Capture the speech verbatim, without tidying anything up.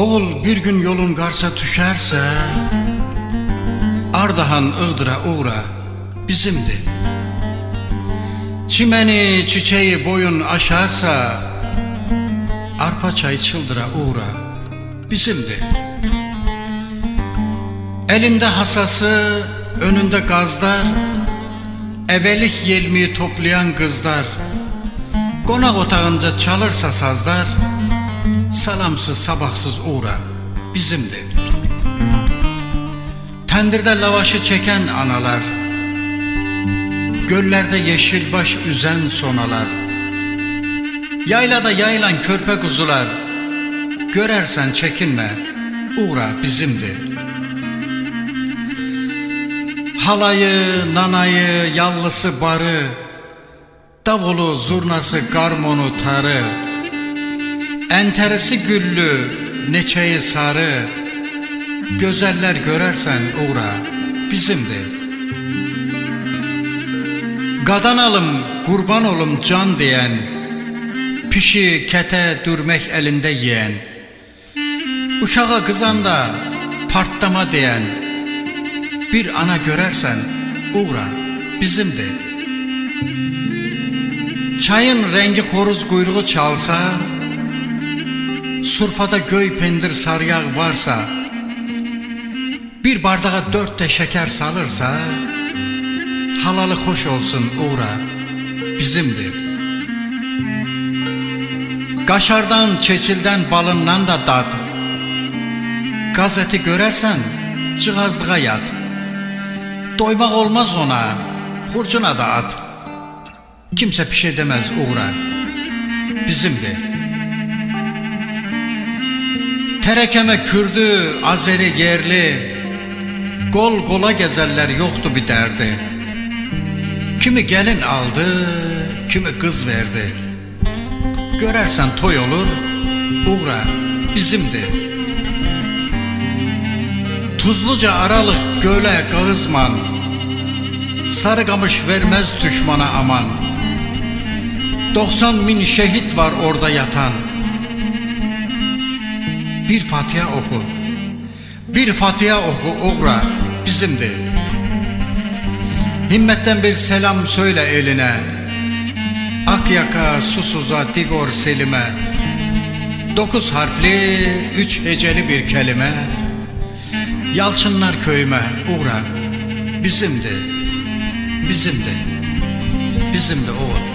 Oğul bir gün yolun qarsa düşerse, Ardahan Iğdıra uğra bizimdir. Çimeni çiçeği boyun aşarsa, Arpa çay çıldıra uğra bizimdir. Elinde hasası, önünde gazlar, Evelik yelmiyi toplayan kızlar, Konak otağınca çalırsa sazlar, Salamsız sabahsız uğra bizimdir. Tendirde lavaşı çeken analar, Göllerde yeşilbaş üzen sonalar, Yaylada yayılan körpe kuzular, Görersen çekinme, uğra bizimdir. Halayı, nanayı, yallısı barı, Davulu, zurnası, garmonu, tarı, Enterisi güllü, neçeyi sarı, Gözeller görersen uğra bizimdir. Qadan alım, qurban olum can diyen, Pişi, kete, dürmek elinde yiyen, Uşağa kızanda partlama diyen, Bir ana görersen uğra bizimdir. Çayın rengi horuz kuyruğu çalsa, Surfada göy pendir sarıyağ varsa, Bir bardağa dört de şeker salırsa, Halalı hoş olsun uğra bizimdir. Kaşardan, çeçilden, balından da dat, Gazeti görersen cığazlığa yat. Doymak olmaz ona, hurcuna da at. Kimse bir şey demez uğra bizimdir. Terekeme Kürdü, Azeri yerli, Kol kola gezerler yoktu bir derdi. Kimi gelin aldı, kimi kız verdi. Görersen toy olur, uğra bizimdir. Tuzluca aralık göle Kağızman, Sarıkamış vermez düşmana aman. Doksan bin şehit var orada yatan. Bir Fatiha oku, bir Fatiha oku uğra bizimdir. Himmetten bir selam söyle eline, Akyaka, Susuza, Digor, Selim'e. Dokuz harfli, üç heceli bir kelime, Yalçınlar köyüme uğra bizimdir, bizimdir, bizimdir oğul.